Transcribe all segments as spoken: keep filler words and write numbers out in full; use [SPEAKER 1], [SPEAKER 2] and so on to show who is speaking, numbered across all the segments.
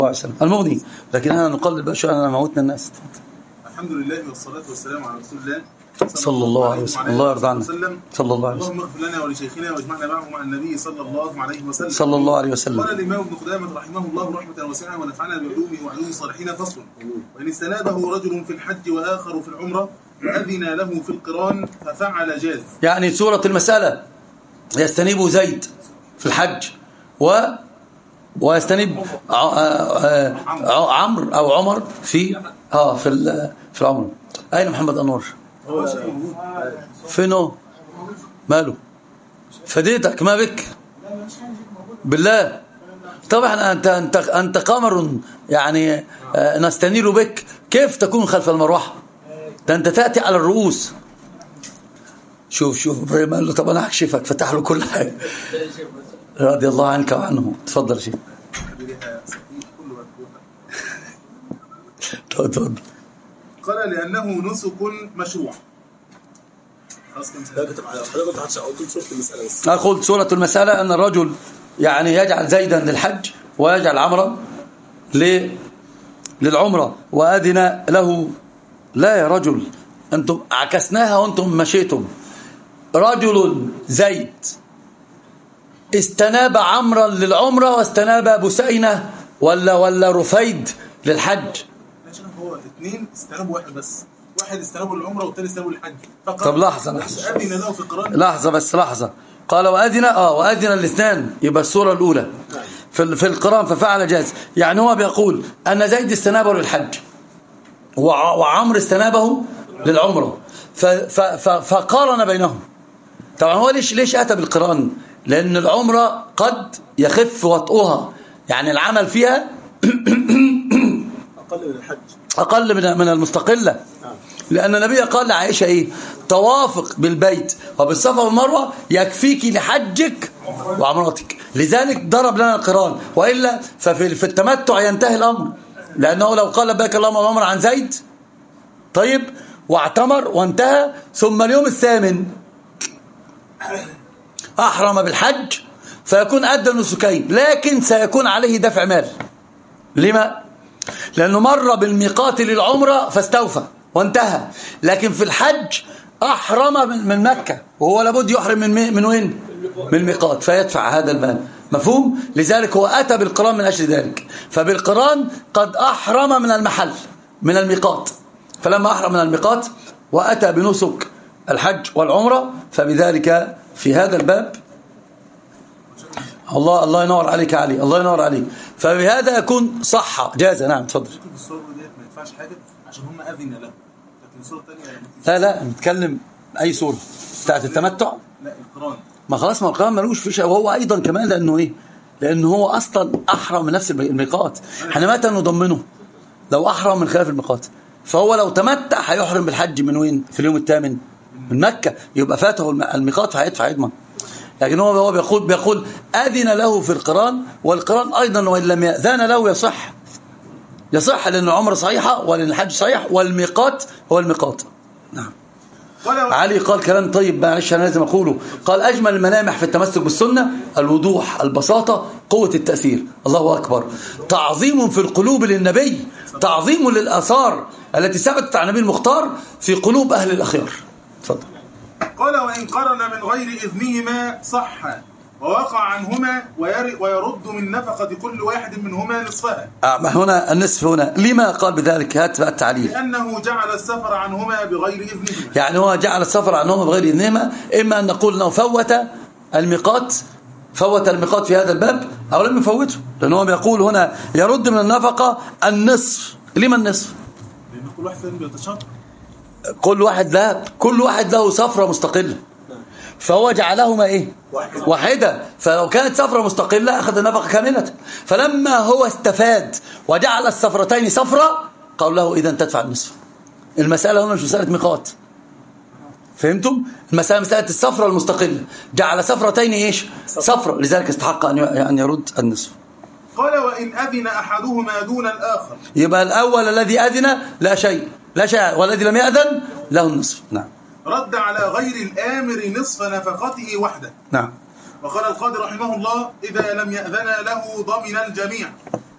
[SPEAKER 1] المغني. لكن انا نقلل بقى شويه، انا موتنا الناس.
[SPEAKER 2] الحمد لله والصلاه والسلام على رسول الله
[SPEAKER 1] صلى الله عليه وسلم. الله يرضى عنه. صلى الله عليه وسلم.
[SPEAKER 2] اللهم اغفر لنا ولشيخنا واجمعنا معه مع النبي صلى الله عليه وسلم.
[SPEAKER 1] صلى الله عليه وسلم.
[SPEAKER 2] قال الامام ابن قدامه رحمه الله رحمه واسعه ونفعنا بعلومه وعلوم الصالحين. فصل: وان استنابه رجل في الحج واخر في العمره واذن له في القران ففعل جاز.
[SPEAKER 1] يعني سوره المساله يستنيب زيد في الحج و ويستنيب عمرو او عمر في اه في في العمر. اين محمد انور؟ فينه؟ ماله؟ فديتك ما بك بالله. طبعا انت انت انت قمر يعني نستنير بك. كيف تكون خلف المروحه؟ ده انت تاتي على الرؤوس. شوف شوف ابراهيم قال له طب انا هكشفك، فتح له كل حاجه رضي الله عنك وعنه. تفضل شيخ. تفضل.
[SPEAKER 2] قال لأنه نسك مشروع.
[SPEAKER 1] أقول سورة المسألة أن الرجل يعني يجعل زيدا للحج ويجعل عمرا للعمرة وأذن له. لا يا رجل، أنتم عكسناها وأنتم مشيتم. رجل زيد استناب عمرا للعمرة واستناب بسينة ولا ولا رفيد للحج.
[SPEAKER 2] هو اثنين استنابوا واحد بس، واحد استنابوا للعمره والثاني استنابوا للحج.
[SPEAKER 1] طب لحظه لحظه
[SPEAKER 2] اذن له في القران.
[SPEAKER 1] لحظه بس لحظه. قال واذن اه واذن الاثنان، يبقى السوره الاولى في في القران ففعل جاز. يعني هو بيقول ان زيد استنابه للحج وعمرو استنابه للعمره فقارن بينهم. طبعا هو ليش ليش اتى بالقران؟ لان العمره قد يخف وطئها، يعني العمل فيها
[SPEAKER 2] أقل من الحج،
[SPEAKER 1] أقل من من المستقلة. لأن النبي قال لعائشة إيه؟ توافق بالبيت وبالصفا والمروة يكفيك لحجك وعمرتك. لذلك ضرب لنا القران، وإلا ففي في التمتع ينتهي الأمر. لأنه لو قال لبيك اللهم عمر عن زيد طيب واعتمر وانتهى، ثم اليوم الثامن أحرم بالحج فيكون أدى النسكين، لكن سيكون عليه دفع مال. لما؟ لأنه مر بالميقات للعمرة فاستوفى وانتهى، لكن في الحج أحرم من مكة وهو لابد يحرم من من وين؟ من الميقات، فيدفع هذا المال. مفهوم؟ لذلك هو أتى بالقران من أجل ذلك. فبالقران قد أحرم من المحل من الميقات، فلما أحرم من الميقات وأتى بنسك الحج والعمرة فبذلك في هذا الباب الله الله ينور عليك علي، الله ينور عليك. فبهذا يكون صح جاز. نعم تفضل.
[SPEAKER 2] الصورة ديت ما ينفعش حاجة عشان هم أذن له، لكن الصورة الثانية
[SPEAKER 1] لا لا نتكلم أي صورة بتاعت التمتع.
[SPEAKER 2] لا القرآن
[SPEAKER 1] ما خلاص، ما القرآن ملوش فيش. وهو أيضا كمان لأنه إيه؟ لأنه هو أصلا أحرم من نفس الميقات. احنا متى نضمنه؟ لو أحرم من خلاف الميقات، فهو لو تمتع هيحرم بالحج من وين؟ في اليوم الثامن من مكة، يبقى فاته الميقات فهيدفع يضمن. لكن هو هو بيقول بيقول أذن له في القران، والقران أيضا وإن لم يأذن له يصح يصح لأن العمرة صحيحة ولأن الحج صحيح والميقات هو الميقات. نعم. علي قال كلام طيب معلش أنا لازم أقوله. قال أجمل الملامح في التمسك بالسنة الوضوح، البساطة، قوة التأثير. الله أكبر. تعظيم في القلوب للنبي، تعظيم للآثار التي ثبتت عن النبي المختار في قلوب أهل الأخيار. تفضل.
[SPEAKER 2] قال وإن قرن من غير إذنهما صح ووقع عنهما ويرد من نفقة كل واحد منهما نصفها.
[SPEAKER 1] آه هنا النصف هنا لما قال بذلك؟ هات بقى التعليل.
[SPEAKER 2] لأنه جعل السفر عنهما بغير إذنهما.
[SPEAKER 1] يعني هو جعل السفر عنهما بغير إذنهما، إما أن نقول أنه فوت الميقات فوت الميقات في هذا الباب أو لم يفوته، لأنه هو بيقول هنا يرد من النفقة النصف. لما النصف؟
[SPEAKER 2] لأن كل واحد بيتشاطر،
[SPEAKER 1] كل واحد له كل واحد له سفرة مستقلة، فهو جعلهما ايه؟ واحدة. فلو كانت سفرة مستقلة أخذ النفقة كاملة، فلما هو استفاد وجعل السفرتين سفرة قال له إذا تدفع النصف. المسألة هنا مش مسألة ميقات، فهمتم؟ المسألة مسألة السفرة المستقلة، جعل سفرتين ايش؟ سفرة، لذلك استحق أن يرد النصف.
[SPEAKER 2] قال وإن أذن أحدهما دون الآخر،
[SPEAKER 1] يبقى الأول الذي أذن لا شيء لا شيء، والذي لم يأذن له النصف. نعم.
[SPEAKER 2] رد على غير الآمر نصف نفقته وحده.
[SPEAKER 1] نعم.
[SPEAKER 2] وقال القاضي رحمه الله إذا لم يأذن له ضمن الجميع.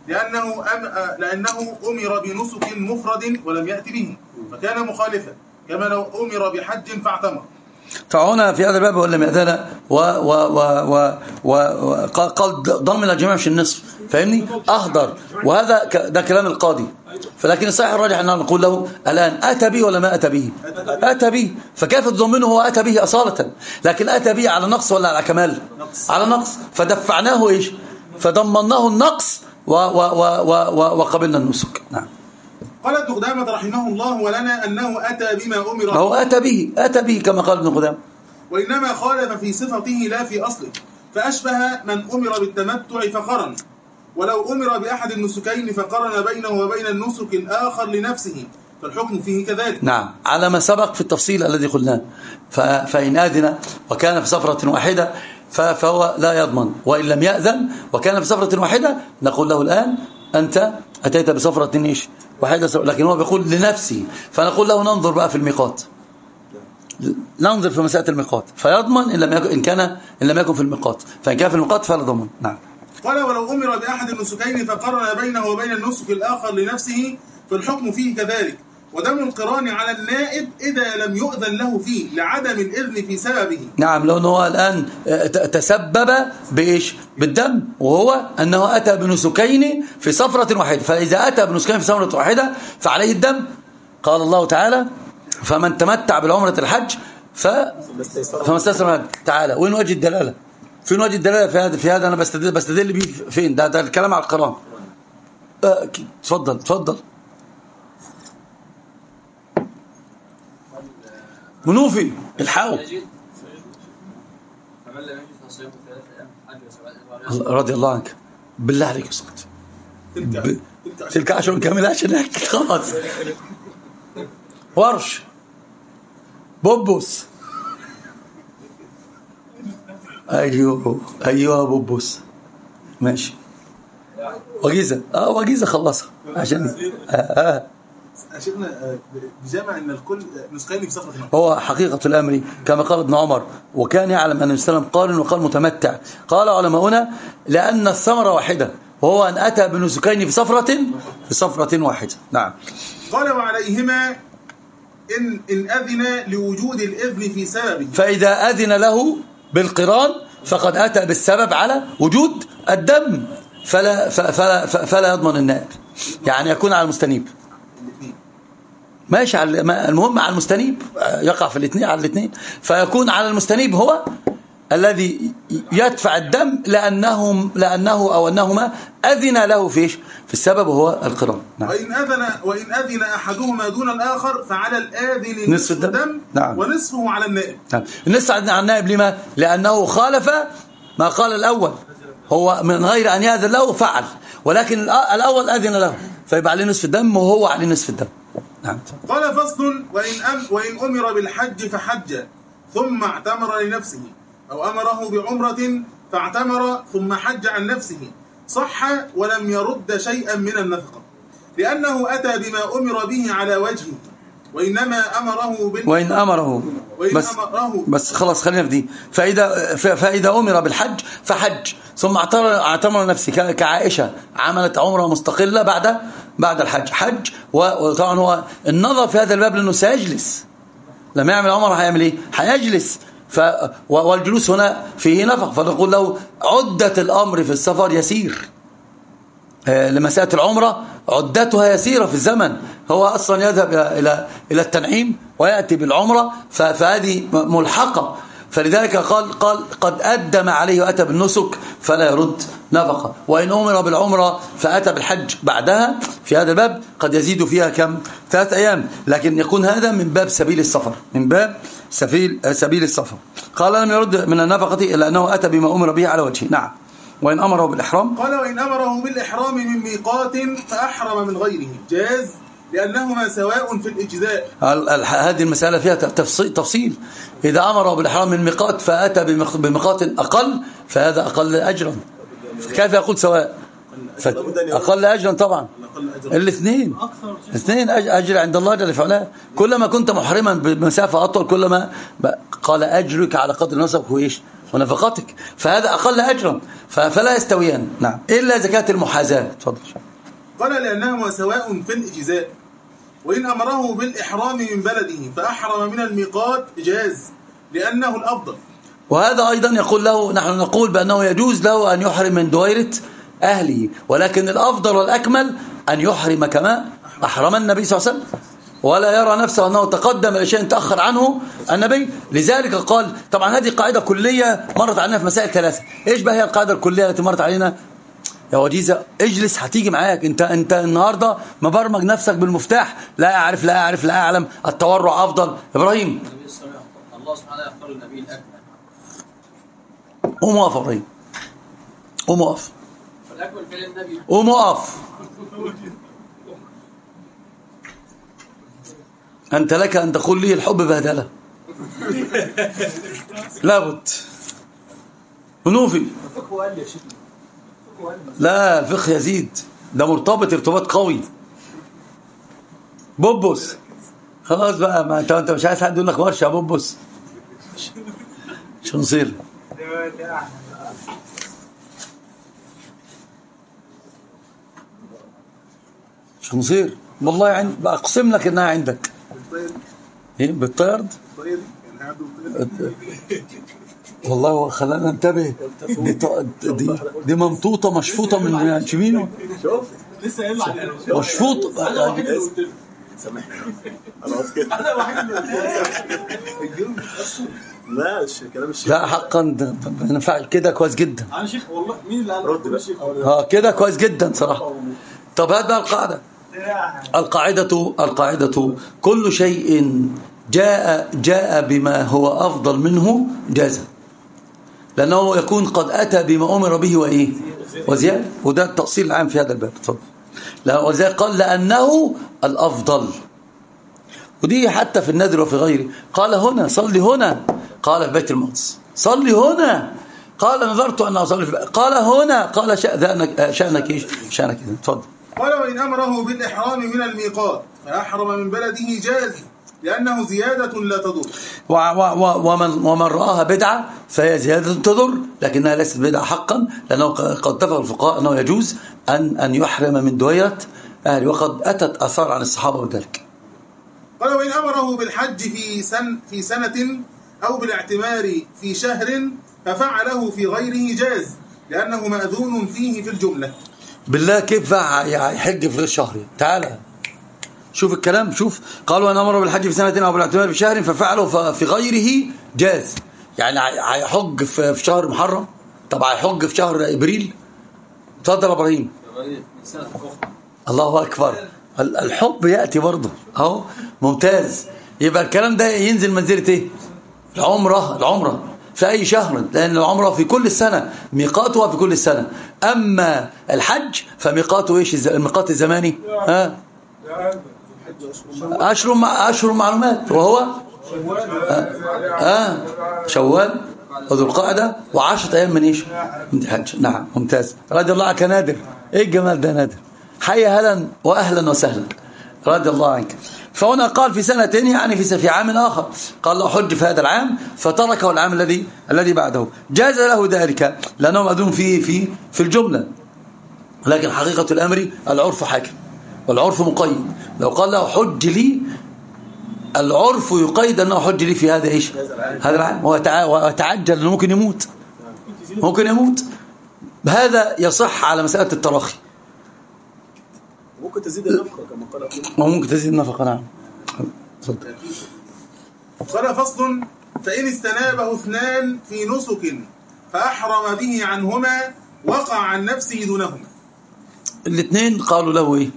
[SPEAKER 2] لأنه أم... لأنه أمر بنسك مفرد ولم يأتي به فكان مخالفا كما لو أمر بحج فاعتمر.
[SPEAKER 1] فهنا في هذا الباب ولم يأذن و و و و وقال ضمن الجميع مش النصف، فاهمني؟ أهدر، وهذا ده كلام القاضي. فلكن الصحيح الراجح أننا نقول له الآن أتى به ولا ما أتى به؟ أتى به، فكيف تضمنه هو أتى به أصالة؟ لكن أتى به على نقص ولا على كمال؟ على نقص، فدفعناه إيش؟ فضمناه النقص و و و و وقبلنا النسك. نعم.
[SPEAKER 2] قال ابن قدامة رحمه الله ولنا أنه أتى بما أمر،
[SPEAKER 1] هو أتى به أتى به كما قال ابن قدامة،
[SPEAKER 2] وإنما خالف في صفته لا في أصله، فأشبه من أمر بالتمتع فقرن، ولو أمر بأحد النسكين فقرن بينه وبين النسك الآخر لنفسه فالحكم فيه كذلك.
[SPEAKER 1] نعم، على ما سبق في التفصيل الذي قلناه. فإن آذن وكان في سفرة واحدة فهو لا يضمن، وإن لم يأذن وكان في سفرة واحدة نقول له الآن أنت أتيت بسفرة إيش واحدة، لكن هو بيقول لنفسه، فنقول له ننظر بقى في الميقات، ننظر في مسألة الميقات فيضمن إن لم يكن إن كان إن لم يكن في الميقات، فإن كان في الميقات فلا ضمن. نعم.
[SPEAKER 2] قال ولو أمر بأحد النسكين فقرن بينه وبين النسك الآخر لنفسه فالحكم فيه كذلك، ودم القران على النائب إذا لم يؤذن له فيه لعدم الإذن في سببه.
[SPEAKER 1] نعم، لأنه هو الآن تسبب بإيش؟ بالدم، وهو أنه أتى بنسكين في سفرة واحدة، فإذا أتى بنسكين في سفرة واحدة فعليه الدم. قال الله تعالى فمن تمتع بالعمرة الحج ف فما استيسر. تعالى وين وجه الدلالة؟ فين وجه الدلالة في هذا؟ في هذا أنا بستدل بستدل بيه فين؟ ده ده الكلام على القرآن. أه تفضل تفضل منوفي الحاو رضي الله عنك. بالله عليك اسكت. ب... تلك عشر كاملة عشان نحكي خلاص. ورش بوبوس ايوه ايوه بوبوس ماشي. وجيزة اه وجيزة خلصها عشان اه اه
[SPEAKER 2] شيخنا بجمع ان الكل نسخين في سفرة.
[SPEAKER 1] هو حقيقة الامر كما قال ابن عمر، وكان يعلم ان النبي صلى الله عليه وسلم قال وقال متمتع. قال علماؤنا لان الثمرة واحدة، وهو ان اتى بنسكين في سفرة في سفرة واحدة. نعم.
[SPEAKER 2] قال وعليهما ان ان اذن لوجود الاذن في سببه،
[SPEAKER 1] فاذا اذن له بالقران فقد اتى بالسبب على وجود الدم، فلا فلا فلا يضمن النائب، يعني يكون على المستنيب. ماشي، على المهم على المستنيب، يقع في الاثنين على الاثنين، فيكون على المستنيب هو الذي يدفع الدم لأنهم لأنه أو أنهما أذن له فيش في السبب وهو القران.
[SPEAKER 2] نعم. وإن أذن وإن أذن أحدهما دون الآخر فعلى الآذن
[SPEAKER 1] نصف الدم, الدم
[SPEAKER 2] نعم. ونصفه على النائب.
[SPEAKER 1] نعم. النصف على النائب لما؟ لأنه خالف ما قال الأول، هو من غير أن يأذن له فعل، ولكن الأول أذن له فيبقى عليه نصف الدم وهو عليه نصف الدم. نعم.
[SPEAKER 2] قال فصل وإن, أم وإن أمر بالحج فحج ثم اعتمر لنفسه، أو أمره بعمرة فاعتمر ثم حج عن نفسه صح ولم يرد شيئا من النفقة، لأنه أتى بما أمر به على وجهه، وإنما أمره بال...
[SPEAKER 1] وإن أمره
[SPEAKER 2] وإن
[SPEAKER 1] بس,
[SPEAKER 2] أمره
[SPEAKER 1] بس خلاص خلينا في دي. فإذا, فإذا أمر بالحج فحج ثم اعتمر نفسه، كعائشة عملت عمرة مستقلة بعد بعد الحج حج. وطبعا هو النظر في هذا الباب لأنه سيجلس، لما يعمل عمرة هيعمل إيه؟ هيجلس، ف والجلوس هنا فيه نفق، فنقول له عدة الأمر في السفر يسير، لمسألة العمرة عدتها يسيرة في الزمن، هو أصلا يذهب إلى إلى إلى التنعيم ويأتي بالعمرة، فهذه ملحقة. فلذلك قال قال قد أدى ما عليه وأتى بالنسك فلا يرد نفقة. وإن أمر بالعمرة فأتى بالحج بعدها في هذا الباب قد يزيد فيها كم؟ ثلاث أيام، لكن يكون هذا من باب سبيل السفر، من باب سبيل سبيل السفر. قال لم يرد من النفقة إلا أنه أتى بما أمر به على وجهه. نعم. وإن أمره بالإحرام
[SPEAKER 2] قال وإن أمره بالإحرام من ميقات فأحرم من غيره جاز، لأنهما سواء في الإجزاء.
[SPEAKER 1] هذه المسألة فيها تفصيل. إذا أمره بالإحرام من ميقات فأتى بميقات أقل فهذا أقل أجرا. كيف يقول سواء؟ أقل أجرا طبعا، الاثنين الاثنين أجر عند الله جل وعلا. كلما كنت محرما بمسافة أطول كلما قال أجرك على قدر نسبك وإيش ونفقتك، فهذا أقل أجرا، فلا يستويان. نعم، إلا زكاة المحاذاة. تفضل.
[SPEAKER 2] قال لأنهما سواء في الإجزاء، وإن أمره بالإحرام من بلده فأحرم من الميقات جاز لأنه الأفضل.
[SPEAKER 1] وهذا أيضا يقول له، نحن نقول بأنه يجوز له أن يحرم من دويرة أهله، ولكن الأفضل والأكمل أن يحرم كما أحرم النبي صلى الله عليه وسلم، ولا يرى نفسه أنه تقدم لشيء تأخر عنه النبي. لذلك قال، طبعا هذه قاعدة كلية مرت علينا في مسائل ثلاثة. إيش بقى هي القاعدة الكلية التي مرت علينا يا وجيزة؟ اجلس هتيجي معاك. انت انت النهارده مبرمج نفسك بالمفتاح، لا أعرف لا أعرف لا أعلم، التورع أفضل. إبراهيم،
[SPEAKER 3] الله سبحانه يختار النبي الأكمل.
[SPEAKER 1] قوم اقف إبراهيم، قوم اقف،
[SPEAKER 3] الأكمل فعل النبي.
[SPEAKER 1] قوم اقف. أنت لك أن تقول لي الحب بهدلة. لابد منوفي. لا، الفقه يزيد، ده مرتبط ارتباط قوي. بوبوس، خلاص بقى، ما انت انت مش عايز حد يقول لك ورشه يا بوبوس. شو نصير؟ شو نصير؟ والله عند بقسم لك انها عندك. ايه بالطيرد؟ والله خلانا ننتبه. دي, دي, دي ممطوطه مشفوطه من شمينه.
[SPEAKER 2] شوف لسه قايل على
[SPEAKER 1] مشفوط.
[SPEAKER 2] انا واحد اللي قلت له سامحني خلاص كده. انا واحد اللي قلت له لا الكلام الشيخ. لا
[SPEAKER 1] حقا ما ينفعش كده. كويس جدا.
[SPEAKER 2] انا شيخ والله. مين اللي قال رد الشيخ؟
[SPEAKER 1] اه كده كويس جدا صراحه. طب هات بقى القاعده. القاعده القاعده كل شيء جاء جاء بما هو افضل منه جاز، لانه يكون قد اتى بما امر به وايه وزياده. وده التأصيل العام في هذا الباب. اتفضل. لا، ولذلك قال لانه الافضل، ودي حتى في النادر وفي غيره. قال هنا صلي هنا، قال في بيت المقدس صلي هنا، قال نظرت ان اصلي في، قال هنا، قال شأنك شأنك ايش شأنك. اتفضل.
[SPEAKER 2] قال وان امره بالاحرام من الميقات فاحرم من بلده جاز لانه زياده لا تضر.
[SPEAKER 1] ومن ومن راها بدعه فهي زياده تضر، لكنها ليست بدعه حقا، لانه قد اتفق الفقهاء انه يجوز ان ان يحرم من دويره اهله، وقد اتت اثار عن الصحابه بذلك.
[SPEAKER 2] قال وإن أمره بالحج في سن في سنة أو بالاعتمار في شهر ففعله في غيره جاز لأنه مأذون فيه في الجملة.
[SPEAKER 1] بالله كيف يحج في غير شهر؟ تعالى شوف الكلام، شوف. قالوا أن أمره بالحج في سنة أو بالاعتمار في شهر ففعله في غيره جاز، يعني هيحج في شهر محرم؟ طب هيحج في شهر إبريل؟ اتفضل يا إبراهيم. الله أكبر. الحب يأتي برضه اهو. ممتاز. يبقى الكلام ده ينزل منزلة ايه؟ العمرة. العمرة في اي شهر، لان العمرة في كل السنة، ميقاتها في كل السنة. اما الحج فميقاته ايش؟ الميقات الزماني ها اشهر اشهر معلومات، وهو اه شوال وذو القعدة وعشرة ايام من ايش؟ من الحج. نعم ممتاز. رضي الله عنك نادر. ايه الجمال ده نادر. حي هلا واهلا وسهلا، رضي الله عنك. فهنا قال في سنة يعني في في عام آخر، قال له حج في هذا العام فتركه العام الذي الذي بعده، جاز له ذلك لأنه مأذون في في في الجملة. لكن حقيقة الأمر العرف حاكم والعرف مقيد. لو قال له حج لي، العرف يقيد أنه حج لي في هذا ايش؟ هذا العام، ويتعجل أنه ممكن يموت، ممكن يموت. هذا يصح على مسألة التراخي.
[SPEAKER 2] ممكن تزيد النفقة كما قال أبو.
[SPEAKER 1] ممكن تزيد النفقة. نعم.
[SPEAKER 2] قال فصل فإن استنابه اثنان في نسك فأحرم به عنهما وقع عن نفسه دونهما.
[SPEAKER 1] الاثنين قالوا له ايه؟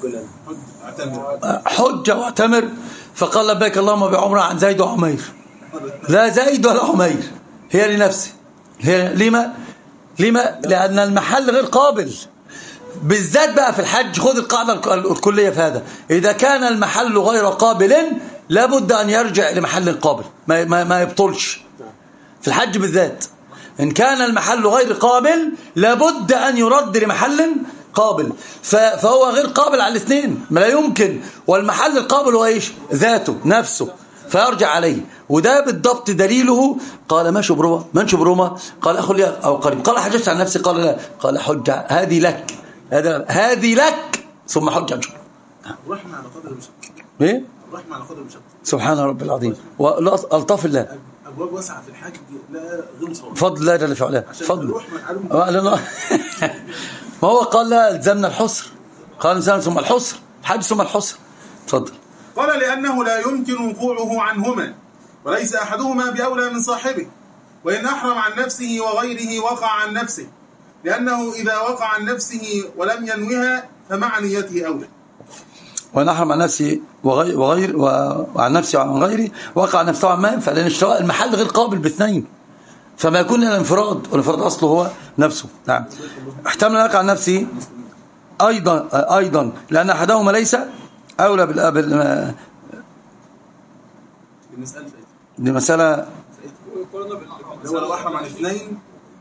[SPEAKER 1] حج واعتمر. فقال لبيك اللهم بعمرة عن زيد وعمير. لا زيد ولا عمير، هي لنفسه. هي لما؟ لما؟ لأن المحل غير قابل، بالذات بقى في الحج. خذ القاعدة الكلية في هذا، إذا كان المحل غير قابل لابد أن يرجع لمحل قابل، ما, ما, ما يبطلش في الحج بالذات. إن كان المحل غير قابل لابد أن يرد لمحل قابل، فهو غير قابل على الاثنين، ما لا يمكن. والمحل القابل هو إيش؟ ذاته نفسه، فيرجع عليه. وده بالضبط دليله قال ما شبرمة من شبرمة قال أخو لي أو قريب. قال حججت عن نفسي قال لا قال حج هذه لك هذه لك ثم حج عن شبرمة.
[SPEAKER 2] الرحمة على قدر المشقة.
[SPEAKER 1] ايه
[SPEAKER 2] الرحمة على قدر المشقة.
[SPEAKER 1] سبحان رب العظيم والطاف الله.
[SPEAKER 2] أبواب واسعة في الحج لا غير صواب.
[SPEAKER 1] فضل الله جل في علاه فضل ما هو قال لا الزمنا الحسر قال الزمنا ثم الحسر حج ثم الحسر. تفضل.
[SPEAKER 2] قال لأنه لا يمكن وقوعه عنهما وليس أحدهما بأولى من صاحبه وإن أحرم عن نفسه وغيره وقع عن نفسه لأنه إذا وقع عن نفسه ولم ينوها فمع نيته أولى.
[SPEAKER 1] وإن أحرم عن نفسه وغير, وغير وعن نفسه وعن غيره وقع عن نفسه عن فلأن المحل غير قابل باثنين فما يكون إلى الانفراد والانفراد أصله هو نفسه. نعم. احتمل أن يقع عن نفسه أيضا أيضا لأن أحدهما ليس أولى بالأبل. دي مسألة
[SPEAKER 2] هو لو أحرم عن اثنين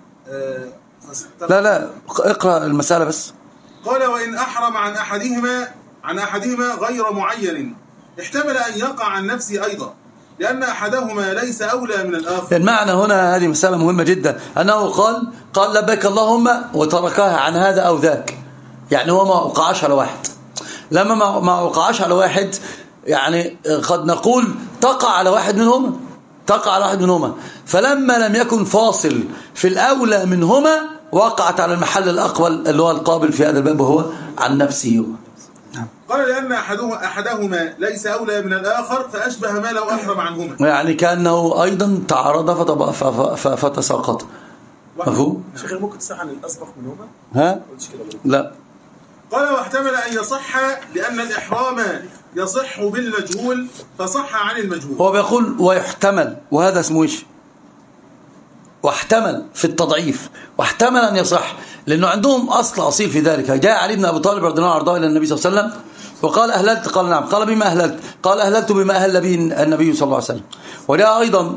[SPEAKER 1] لا لا اقرأ المسألة بس.
[SPEAKER 2] قال وإن أحرم عن أحدهما عن أحدهما غير معين احتمل أن يقع عن نفسه أيضا لأن أحدهما ليس أولى من الآخر.
[SPEAKER 1] المعنى هنا هذه مسألة مهمة جدا أنه قال قال لبيك اللهم وتركها عن هذا أو ذاك يعني هو ما وقعش على واحد. لما ما وقعش على واحد يعني قد نقول تقع على واحد منهما تقع على واحد منهما فلما لم يكن فاصل في الأولى منهما وقعت على المحل الأقبل اللي هو القابل في هذا الباب وهو عن نفسه.
[SPEAKER 2] قال لأن أحدهما, أحدهما ليس أولى من الآخر فأشبه ما لو أحرم عنهما
[SPEAKER 1] يعني كأنه أيضا تعارض فتساقط. مفهوم؟
[SPEAKER 2] شيخ ممكن تصح عن الأسبق منهما؟
[SPEAKER 1] ها؟ لا.
[SPEAKER 2] قال واحتمل أن يصح لأن الإحرام يصح بالمجهول فصح عن المجهول.
[SPEAKER 1] هو بيقول ويحتمل وهذا اسمه ايش؟ واحتمل في التضعيف واحتمل أن يصح لأنه عندهم أصل أصيل في ذلك. جاء علي بن أبي طالب رضي الله عنه إلى النبي صلى الله عليه وسلم وقال أهللت قال نعم قال بما أهللت قال أهللت بما أهل به النبي صلى الله عليه وسلم. وجاء أيضا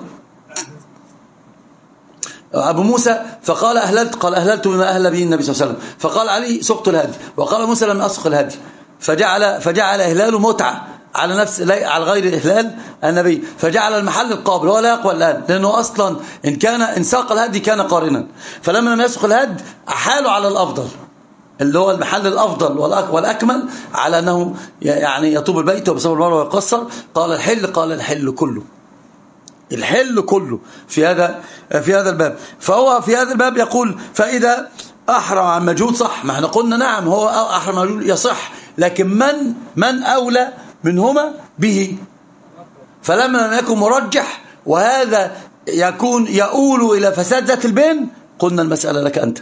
[SPEAKER 1] أبو موسى فقال أهللت قال أهللت بما أهل به النبي صلى الله عليه وسلم. فقال علي سقط الهدي وقال موسى لم أسق الهدي فجعل فجعل إهلاله متعة على نفس على غير إهلال النبي فجعل المحل القابل ولا يقوى الآن لأنه أصلا إن كان إن ساق الهدي كان قارنا فلما لم يسق الهدي أحاله على الأفضل اللي هو المحل الأفضل والأكمل على أنه يعني يطوب البيت وبصبر المروة ويقصر. قال الحل قال الحل كله الحل كله في هذا في هذا الباب. فهو في هذا الباب يقول فإذا أحرم عن مجهول صح ما احنا قلنا نعم هو أحرم عن مجهول يصح لكن من من أولى منهما به فلما لم يكن مرجح وهذا يكون يؤول إلى فساد ذات البين قلنا المسألة لك أنت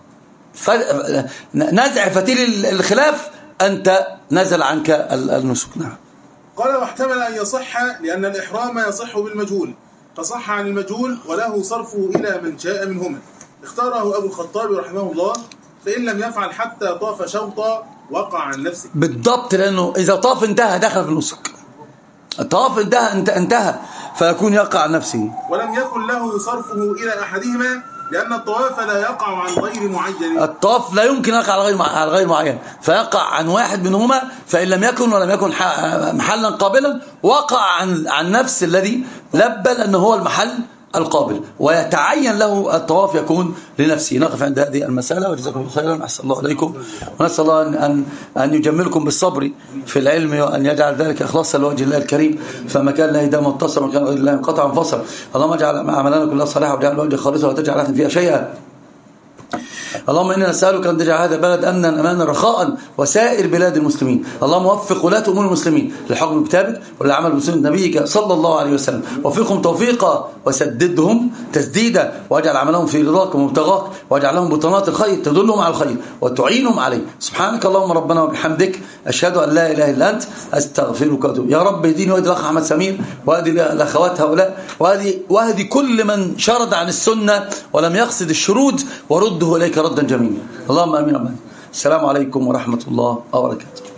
[SPEAKER 1] نزع فتيل الخلاف أنت نزل عنك النسك. نعم.
[SPEAKER 2] قال واحتمل أن يصح لأن الإحرام يصح بالمجهول فصح عن المجهول وله صرفه إلى من شاء منهما اختاره أبو الخطاب رحمه الله فإن لم يفعل حتى طاف شوطا وقع عن نفسه.
[SPEAKER 1] بالضبط لأنه إذا طاف انتهى دخل في النسك الطواف انتهى انتهى فيكون يقع عن نفسه
[SPEAKER 2] ولم يكن له صرفه إلى أحدهما لأن الطواف لا يقع عن غير معين.
[SPEAKER 1] الطواف لا يمكن يقع على غير على غير معين فيقع عن واحد منهما فإن لم يكن ولم يكن محلا قابلا وقع عن عن نفس الذي لبى لأنه هو المحل القابل ويتعين له الطواف يكون لنفسه. نقف عند هذه المسألة وجزاكم الله خيرا أحسن الله عليكم ونسأل الله أن أن يجملكم بالصبر في العلم وأن يجعل ذلك إخلاصا لوجه الله الكريم فما كان له دام متصل وكان غير الله انقطع انفصل. اللهم اجعل أعمالنا كلها صالحة واجعل الوجه خالصا ولا تجعل فيها شيئا. اللهم إنا نسألك أن تجعل هذا البلد أمنا أمانا رخاء وسائر بلاد المسلمين. اللهم وفق ولاة أمور المسلمين لحكم كتابك ولعمل بسنة نبيك صلى الله عليه وسلم وفقهم توفيقا وسددهم تسديدا واجعل عملهم في رضاك ومبتغاك واجعل لهم بطانات الخير تدلهم على الخير وتعينهم عليه. سبحانك اللهم ربنا وبحمدك أشهد أن لا إله إلا أنت أستغفرك وأتوب. يا رب اهديني واهدي الأخ أحمد سمير واهدي الأخوات هؤلاء واهدي واهدي كل من شرد عن السنة ولم يقصد الشرود ورده إليك ردا جميلا. اللهم آمين. السلام عليكم ورحمة الله وبركاته.